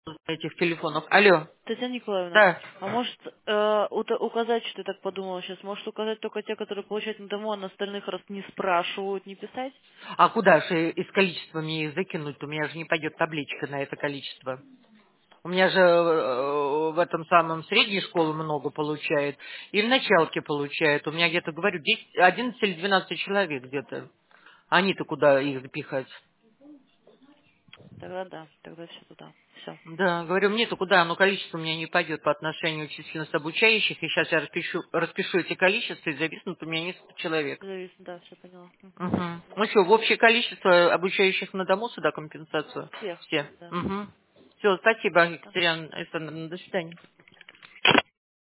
этих телефонов. Алло. Татьяна Николаевна, Да. а может указать, что я так подумала сейчас, может указать только те, которые получают на дому, а на остальных раз не спрашивают, не писать? А куда же из количества мне их закинуть? У меня же не пойдет табличка на это количество. У меня же в этом самом средней школы много получает, и в началке получает. У меня где-то, говорю, 10, 11 или 12 человек где-то. Они-то куда их запихать? Тогда да, тогда все туда. Все. Да, говорю, мне-то куда? Оно количество у меня не пойдет по отношению к численности обучающих. И сейчас я распишу эти количества, и зависнут у меня несколько человек. Зависит, да, все поняла. Мгм. Угу. Ну что, в общее количество обучающих на дому сюда компенсацию? Всех, Все. да. Угу. Все, спасибо, Да. Екатерина Александровна. До свидания.